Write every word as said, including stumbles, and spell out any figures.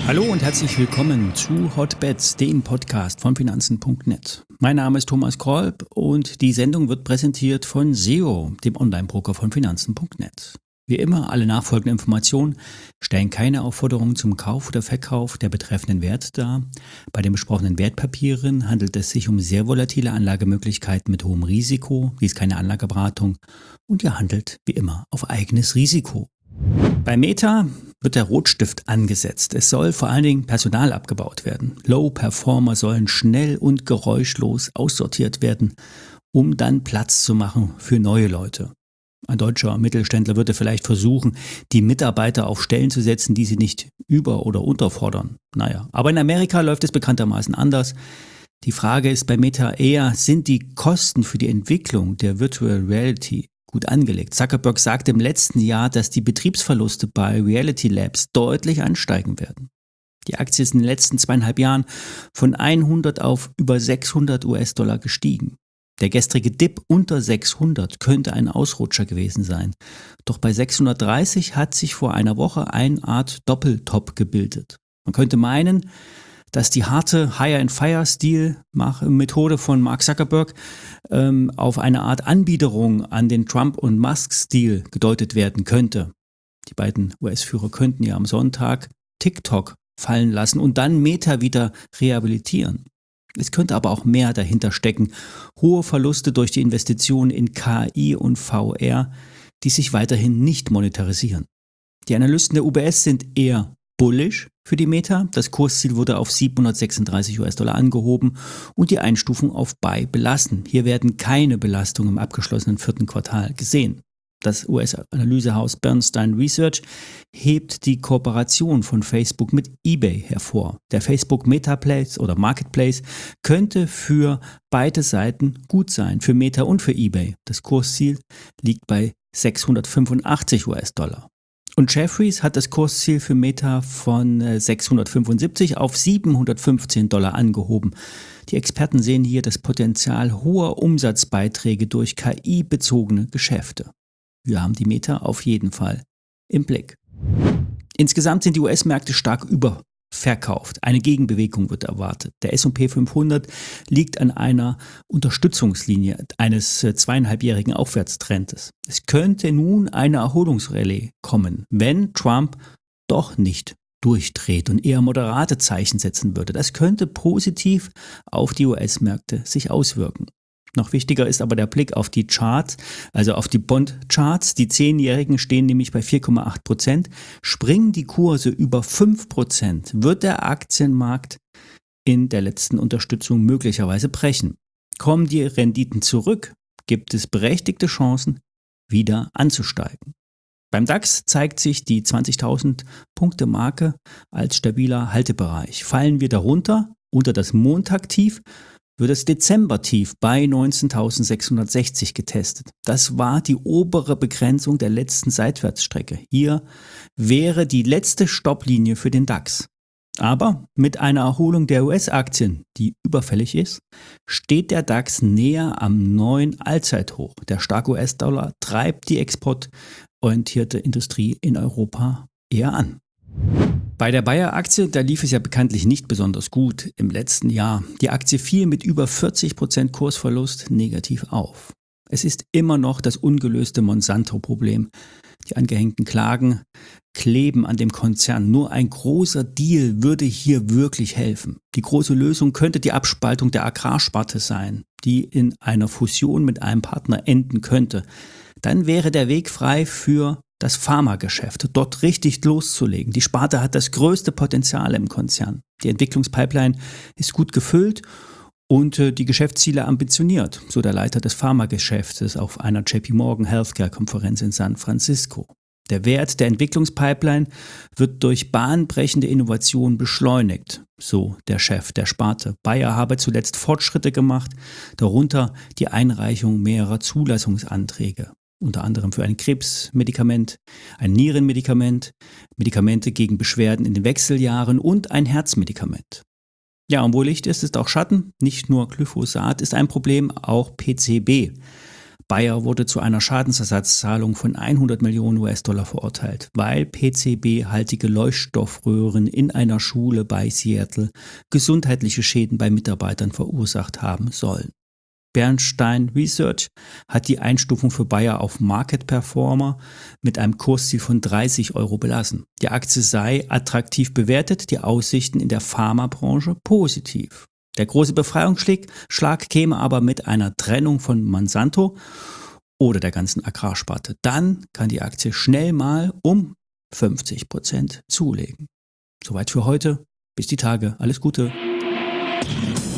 Hallo und herzlich willkommen zu Hotbets, dem Podcast von Finanzen Punkt net. Mein Name ist Thomas Kolb und die Sendung wird präsentiert von S E O, dem Online-Broker von Finanzen Punkt net. Wie immer, alle nachfolgenden Informationen stellen keine Aufforderung zum Kauf oder Verkauf der betreffenden Werte dar. Bei den besprochenen Wertpapieren handelt es sich um sehr volatile Anlagemöglichkeiten mit hohem Risiko. Dies ist keine Anlageberatung und ihr handelt wie immer auf eigenes Risiko. Bei Meta wird der Rotstift angesetzt. Es soll vor allen Dingen Personal abgebaut werden. Low-Performer sollen schnell und geräuschlos aussortiert werden, um dann Platz zu machen für neue Leute. Ein deutscher Mittelständler würde vielleicht versuchen, die Mitarbeiter auf Stellen zu setzen, die sie nicht über- oder unterfordern. Naja, aber in Amerika läuft es bekanntermaßen anders. Die Frage ist bei Meta eher, sind die Kosten für die Entwicklung der Virtual Reality gut angelegt? Zuckerberg sagte im letzten Jahr, dass die Betriebsverluste bei Reality Labs deutlich ansteigen werden. Die Aktie ist in den letzten zweieinhalb Jahren von hundert auf über sechshundert US-Dollar gestiegen. Der gestrige Dip unter sechshundert könnte ein Ausrutscher gewesen sein. Doch bei sechshundertdreißig hat sich vor einer Woche eine Art Doppeltop gebildet. Man könnte meinen, dass die harte Hire-and-Fire-Stil-Methode von Mark Zuckerberg ähm, auf eine Art Anbiederung an den Trump- und Musk-Stil gedeutet werden könnte. Die beiden U S-Führer könnten ja am Sonntag TikTok fallen lassen und dann Meta wieder rehabilitieren. Es könnte aber auch mehr dahinter stecken. Hohe Verluste durch die Investitionen in K I und V R, die sich weiterhin nicht monetarisieren. Die Analysten der U B S sind eher bullish für die Meta. Das Kursziel wurde auf siebenhundertsechsunddreißig US-Dollar angehoben und die Einstufung auf Buy belassen. Hier werden keine Belastungen im abgeschlossenen vierten Quartal gesehen. Das U S-Analysehaus Bernstein Research hebt die Kooperation von Facebook mit eBay hervor. Der Facebook Metaplace oder Marketplace könnte für beide Seiten gut sein, für Meta und für eBay. Das Kursziel liegt bei sechshundertfünfundachtzig US-Dollar. Und Jefferies hat das Kursziel für Meta von sechshundertfünfundsiebzig auf siebenhundertfünfzehn Dollar angehoben. Die Experten sehen hier das Potenzial hoher Umsatzbeiträge durch K I-bezogene Geschäfte. Wir haben die Meta auf jeden Fall im Blick. Insgesamt sind die U S-Märkte stark überverkauft. Eine Gegenbewegung wird erwartet. Der S und P fünfhundert liegt an einer Unterstützungslinie eines zweieinhalbjährigen Aufwärtstrendes. Es könnte nun eine Erholungsrallye kommen, wenn Trump doch nicht durchdreht und eher moderate Zeichen setzen würde. Das könnte positiv auf die U S-Märkte sich auswirken. Noch wichtiger ist aber der Blick auf die Charts, also auf die Bond-Charts. Die Zehnjährigen stehen nämlich bei vier Komma acht Prozent. Springen die Kurse über fünf Prozent, wird der Aktienmarkt in der letzten Unterstützung möglicherweise brechen. Kommen die Renditen zurück, gibt es berechtigte Chancen, wieder anzusteigen. Beim DAX zeigt sich die zwanzigtausend Punkte Marke als stabiler Haltebereich. Fallen wir darunter, unter das Montagtief, wird das Dezembertief bei neunzehntausendsechshundertsechzig getestet. Das war die obere Begrenzung der letzten Seitwärtsstrecke. Hier wäre die letzte Stopplinie für den DAX. Aber mit einer Erholung der U S-Aktien, die überfällig ist, steht der DAX näher am neuen Allzeithoch. Der starke U S-Dollar treibt die exportorientierte Industrie in Europa eher an. Bei der Bayer-Aktie, da lief es ja bekanntlich nicht besonders gut im letzten Jahr. Die Aktie fiel mit über vierzig Prozent Kursverlust negativ auf. Es ist immer noch das ungelöste Monsanto-Problem. Die angehängten Klagen kleben an dem Konzern. Nur ein großer Deal würde hier wirklich helfen. Die große Lösung könnte die Abspaltung der Agrarsparte sein, die in einer Fusion mit einem Partner enden könnte. Dann wäre der Weg frei für das Pharmageschäft, dort richtig loszulegen. Die Sparte hat das größte Potenzial im Konzern. Die Entwicklungspipeline ist gut gefüllt und äh, die Geschäftsziele ambitioniert, so der Leiter des Pharmageschäftes auf einer J P Morgan Healthcare-Konferenz in San Francisco. Der Wert der Entwicklungspipeline wird durch bahnbrechende Innovation beschleunigt, so der Chef der Sparte. Bayer habe zuletzt Fortschritte gemacht, darunter die Einreichung mehrerer Zulassungsanträge. Unter anderem für ein Krebsmedikament, ein Nierenmedikament, Medikamente gegen Beschwerden in den Wechseljahren und ein Herzmedikament. Ja, und wo Licht ist, ist auch Schatten. Nicht nur Glyphosat ist ein Problem, auch P C B. Bayer wurde zu einer Schadensersatzzahlung von hundert Millionen U S-Dollar verurteilt, weil P C B-haltige Leuchtstoffröhren in einer Schule bei Seattle gesundheitliche Schäden bei Mitarbeitern verursacht haben sollen. Bernstein Research hat die Einstufung für Bayer auf Market Performer mit einem Kursziel von dreißig Euro belassen. Die Aktie sei attraktiv bewertet, die Aussichten in der Pharmabranche positiv. Der große Befreiungsschlag käme aber mit einer Trennung von Monsanto oder der ganzen Agrarsparte. Dann kann die Aktie schnell mal um fünfzig Prozent zulegen. Soweit für heute. Bis die Tage. Alles Gute.